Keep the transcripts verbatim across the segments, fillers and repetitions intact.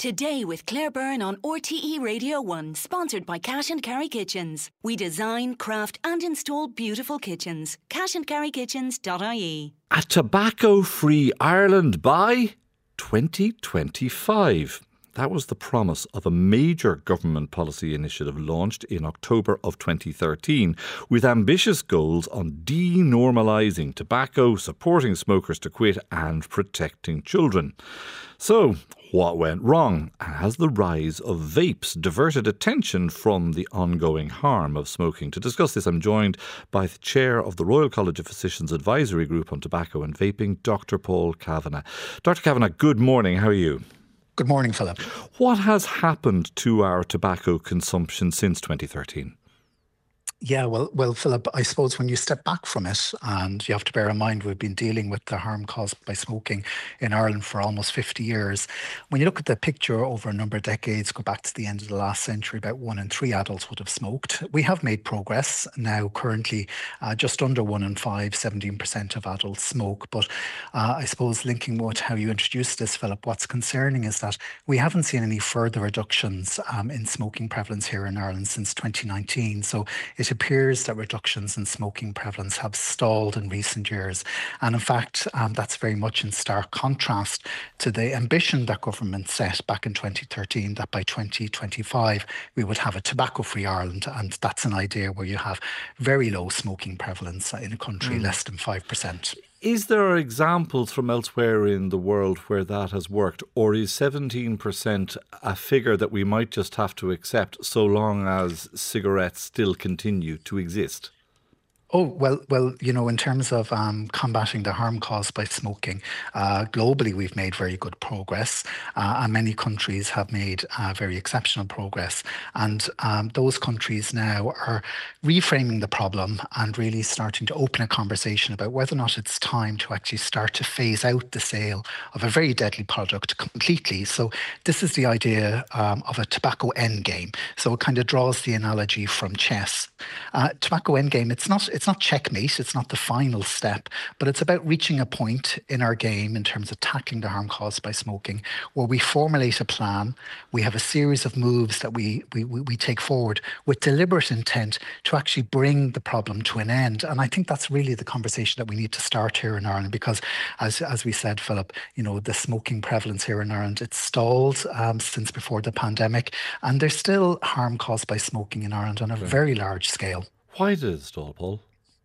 Today with Claire Byrne on R T E Radio one, sponsored by Cash and Carry Kitchens. We design, craft and install beautiful kitchens. cash and carry kitchens dot I E. A tobacco-free Ireland by twenty twenty-five. That was the promise of a major government policy initiative launched in October of twenty thirteen, with ambitious goals on denormalising tobacco, supporting smokers to quit and protecting children. So, what went wrong? And has the rise of vapes diverted attention from the ongoing harm of smoking? To discuss this, I'm joined by the chair of the Royal College of Physicians Advisory Group on Tobacco and Vaping, Doctor Paul Kavanagh. Doctor Kavanagh, good morning. How are you? Good morning, Philip. What has happened to our tobacco consumption since twenty thirteen? Yeah, well, well, Philip, I suppose when you step back from it, and you have to bear in mind we've been dealing with the harm caused by smoking in Ireland for almost fifty years. When you look at the picture over a number of decades, go back to the end of the last century, about one in three adults would have smoked. We have made progress. Now, currently, uh, just under one in five, seventeen percent of adults smoke. But uh, I suppose linking with how you introduced this, Philip, what's concerning is that we haven't seen any further reductions um, in smoking prevalence here in Ireland since twenty nineteen. So it appears that reductions in smoking prevalence have stalled in recent years. And in fact, um, that's very much in stark contrast to the ambition that government set back in twenty thirteen, that by twenty twenty-five we would have a tobacco-free Ireland. And that's an idea where you have very low smoking prevalence in a country, mm. less than five percent. Is there examples from elsewhere in the world where that has worked, or is seventeen percent a figure that we might just have to accept so long as cigarettes still continue to exist? Oh, well, well, you know, in terms of um, combating the harm caused by smoking, uh, globally we've made very good progress, uh, and many countries have made uh, very exceptional progress. And um, those countries now are reframing the problem and really starting to open a conversation about whether or not it's time to actually start to phase out the sale of a very deadly product completely. So this is the idea um, of a tobacco endgame. So it kind of draws the analogy from chess. Uh, tobacco endgame, it's not... It's It's not checkmate, it's not the final step, but it's about reaching a point in our game in terms of tackling the harm caused by smoking, where we formulate a plan, we have a series of moves that we, we, we take forward with deliberate intent to actually bring the problem to an end. And I think that's really the conversation that we need to start here in Ireland, because as, as we said, Philip, you know, the smoking prevalence here in Ireland, it's stalled um, since before the pandemic, and there's still harm caused by smoking in Ireland on a okay. very large scale. Why did it stall, Paul?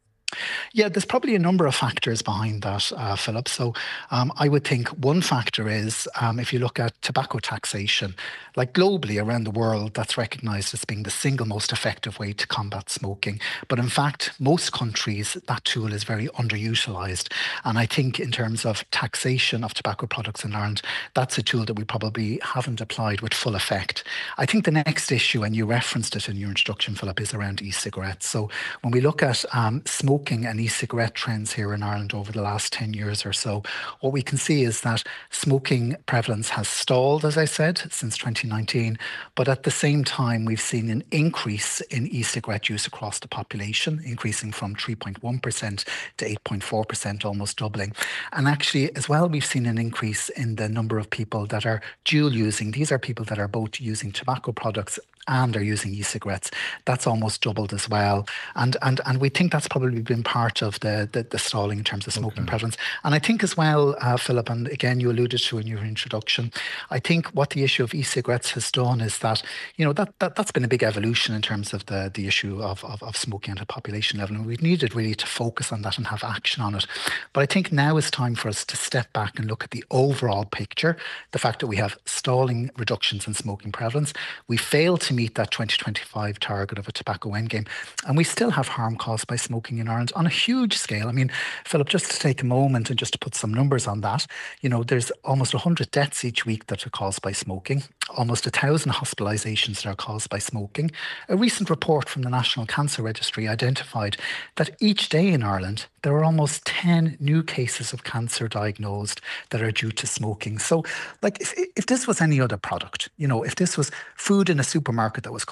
Yeah, there's probably a number of factors behind that, uh, Philip. So um, I would think one factor is um, if you look at tobacco taxation, like globally around the world, that's recognised as being the single most effective way to combat smoking. But in fact, most countries, that tool is very underutilised. And I think in terms of taxation of tobacco products in Ireland, that's a tool that we probably haven't applied with full effect. I think the next issue, and you referenced it in your introduction, Philip, is around e-cigarettes. So when we look at um, smoking and e-cigarette trends here in Ireland over the last ten years or so, what we can see is that smoking prevalence has stalled, as I said, since twenty nineteen. But at the same time, we've seen an increase in e-cigarette use across the population, increasing from three point one percent to eight point four percent, almost doubling. And actually, as well, we've seen an increase in the number of people that are dual using. These are people that are both using tobacco products and are using e-cigarettes. That's almost doubled as well. And and and we think that's probably been part of the the, the stalling in terms of smoking okay. prevalence. And I think as well, uh, Philip, and again, you alluded to in your introduction, I think what the issue of e-cigarettes has done is that, you know, that, that, that's been a big evolution in terms of the, the issue of, of, of smoking at a population level. And we've needed really to focus on that and have action on it. But I think now is time for us to step back and look at the overall picture, the fact that we have stalling reductions in smoking prevalence. We failed to meet that twenty twenty-five target of a tobacco endgame. And we still have harm caused by smoking in Ireland on a huge scale. I mean, Philip, just to take a moment and just to put some numbers on that, you know, there's almost one hundred deaths each week that are caused by smoking, almost one thousand hospitalisations that are caused by smoking. A recent report from the National Cancer Registry identified that each day in Ireland, there are almost ten new cases of cancer diagnosed that are due to smoking. So, like, if, if this was any other product, you know, if this was food in a supermarket that was causing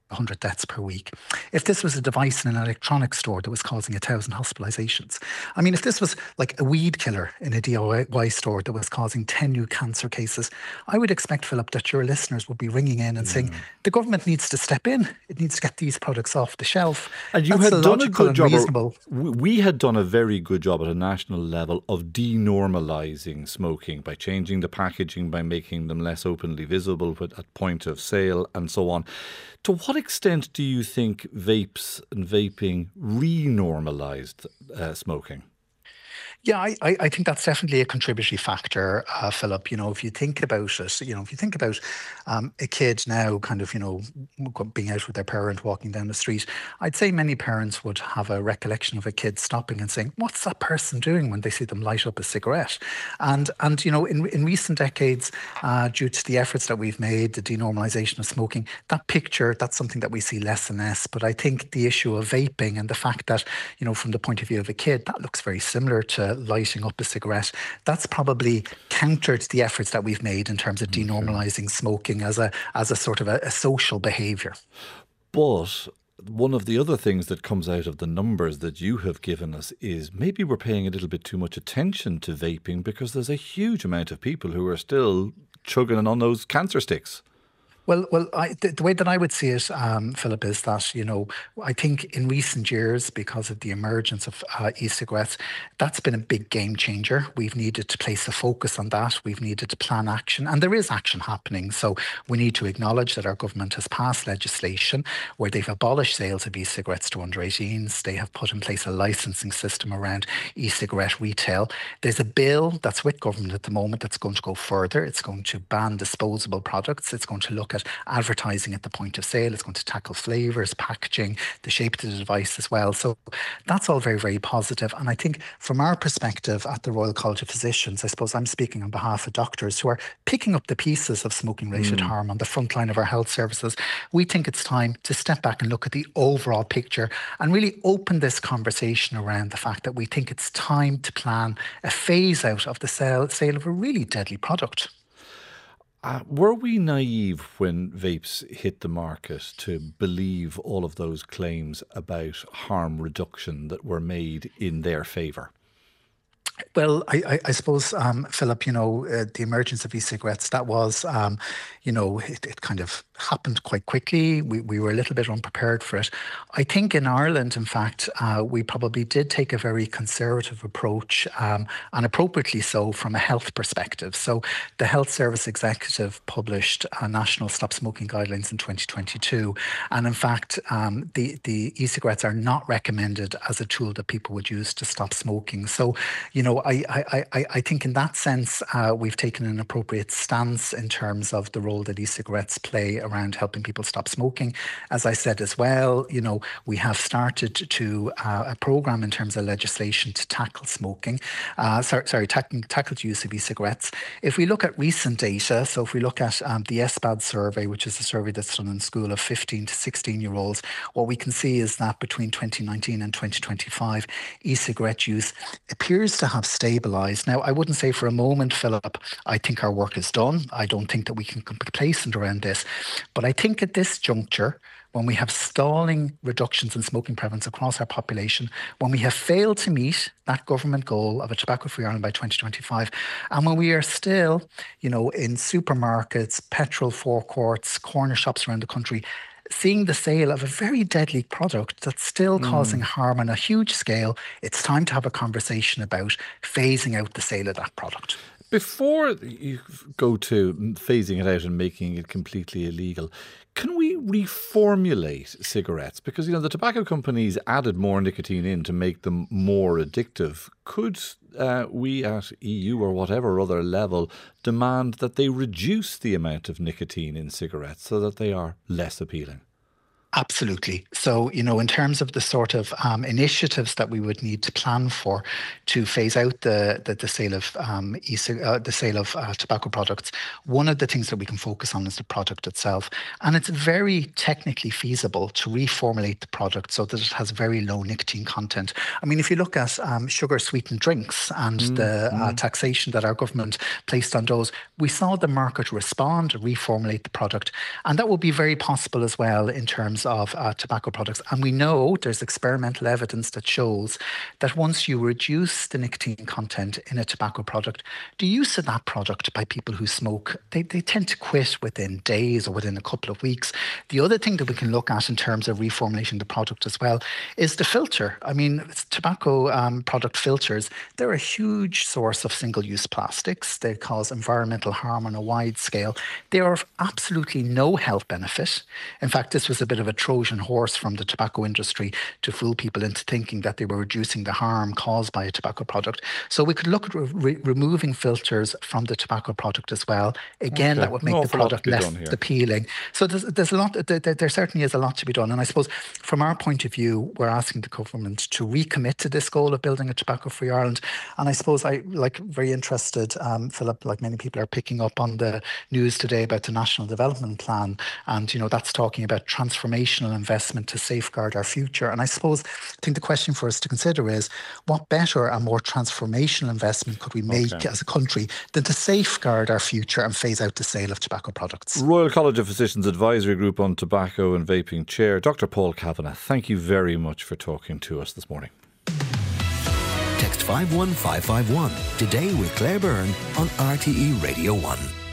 one hundred deaths per week. If this was a device in an electronics store that was causing one thousand hospitalizations. I mean, if this was like a weed killer in a D I Y store that was causing ten new cancer cases, I would expect, Philip, that your listeners would be ringing in and yeah. saying, the government needs to step in. It needs to get these products off the shelf. And you That's had done a good job. Reasonable. We had done a very good job at a national level of denormalising smoking by changing the packaging, by making them less openly visible at point of sale and so on. To what extent do you think vapes and vaping renormalised uh, smoking? Yeah, I, I think that's definitely a contributory factor, uh, Philip. You know, if you think about it, you know, if you think about um, a kid now kind of, you know, being out with their parent, walking down the street, I'd say many parents would have a recollection of a kid stopping and saying, what's that person doing when they see them light up a cigarette? And, and you know, in, in recent decades, uh, due to the efforts that we've made, the denormalisation of smoking, that picture, that's something that we see less and less. But I think the issue of vaping and the fact that, you know, from the point of view of a kid, that looks very similar to lighting up a cigarette, that's probably countered the efforts that we've made in terms of denormalising smoking as a as a sort of a, a social behaviour. But one of the other things that comes out of the numbers that you have given us is maybe we're paying a little bit too much attention to vaping because there's a huge amount of people who are still chugging on those cancer sticks. Well, well, I, the, the way that I would see it, um, Philip, is that, you know, I think in recent years, because of the emergence of uh, e-cigarettes, that's been a big game changer. We've needed to place a focus on that. We've needed to plan action, and there is action happening. So we need to acknowledge that our government has passed legislation where they've abolished sales of e-cigarettes to under eighteens. They have put in place a licensing system around e-cigarette retail. There's a bill that's with government at the moment that's going to go further. It's going to ban disposable products. It's going to look at advertising at the point of sale. It's going to tackle flavours, packaging, the shape of the device as well. So that's all very, very positive. And I think from our perspective at the Royal College of Physicians, I suppose I'm speaking on behalf of doctors who are picking up the pieces of smoking-related mm. harm on the front line of our health services. We think it's time to step back and look at the overall picture and really open this conversation around the fact that we think it's time to plan a phase out of the sale, sale of a really deadly product. Uh, were we naive when vapes hit the market to believe all of those claims about harm reduction that were made in their favour? Well, I, I, I suppose, um, Philip, you know, uh, the emergence of e-cigarettes, that was, um, you know, it, it kind of happened quite quickly. We, we were a little bit unprepared for it. I think in Ireland, in fact, uh, we probably did take a very conservative approach, um, and appropriately so from a health perspective. So the Health Service Executive published uh, National Stop Smoking Guidelines in twenty twenty-two. And in fact, um, the, the e-cigarettes are not recommended as a tool that people would use to stop smoking. So, you know, I, I, I, I think in that sense, uh, we've taken an appropriate stance in terms of the role that e-cigarettes play around helping people stop smoking. As I said as well, you know, we have started to uh, a program in terms of legislation to tackle smoking, uh, sorry, sorry tackle, tackle the use of e-cigarettes. If we look at recent data, so if we look at um, the S P A D survey, which is a survey that's done in school of fifteen to sixteen year olds, what we can see is that between twenty nineteen and twenty twenty-five, e-cigarette use appears to have stabilised. Now, I wouldn't say for a moment, Philip, I think our work is done. I don't think that we can be complacent around this. But I think at this juncture, when we have stalling reductions in smoking prevalence across our population, when we have failed to meet that government goal of a tobacco-free Ireland by twenty twenty-five, and when we are still, you know, in supermarkets, petrol forecourts, corner shops around the country, seeing the sale of a very deadly product that's still mm. causing harm on a huge scale, it's time to have a conversation about phasing out the sale of that product. Before you go to phasing it out and making it completely illegal, can we reformulate cigarettes? Because, you know, the tobacco companies added more nicotine in to make them more addictive. Could uh, we at E U or whatever other level demand that they reduce the amount of nicotine in cigarettes so that they are less appealing? Absolutely. So, you know, in terms of the sort of um, initiatives that we would need to plan for to phase out the the, the sale of um, e- uh, the sale of uh, tobacco products, one of the things that we can focus on is the product itself, and it's very technically feasible to reformulate the product so that it has very low nicotine content. I mean, if you look at um, sugar sweetened drinks and mm, the uh, mm. taxation that our government placed on those, we saw the market respond, reformulate the product, and that will be very possible as well in terms terms of uh, tobacco products. And we know there's experimental evidence that shows that once you reduce the nicotine content in a tobacco product, the use of that product by people who smoke, they, they tend to quit within days or within a couple of weeks. The other thing that we can look at in terms of reformulating the product as well is the filter. I mean, tobacco um, product filters, they're a huge source of single-use plastics. They cause environmental harm on a wide scale. They are of absolutely no health benefit. In fact, this was a bit of a Trojan horse from the tobacco industry to fool people into thinking that they were reducing the harm caused by a tobacco product. So we could look at re- removing filters from the tobacco product as well. Again, okay. that would make the product less appealing. So there's, there's a lot, there, there certainly is a lot to be done. And I suppose from our point of view, we're asking the government to recommit to this goal of building a tobacco-free Ireland. And I suppose I, like, very interested, um, Philip, like many people are picking up on the news today about the National Development Plan. And, you know, that's talking about transformational investment to safeguard our future. And I suppose, I think the question for us to consider is, what better and more transformational investment could we make okay. as a country than to safeguard our future and phase out the sale of tobacco products? Royal College of Physicians Advisory Group on Tobacco and Vaping Chair, Doctor Paul Kavanagh, thank you very much for talking to us this morning. Text five one five five one today with Claire Byrne on R T E Radio one.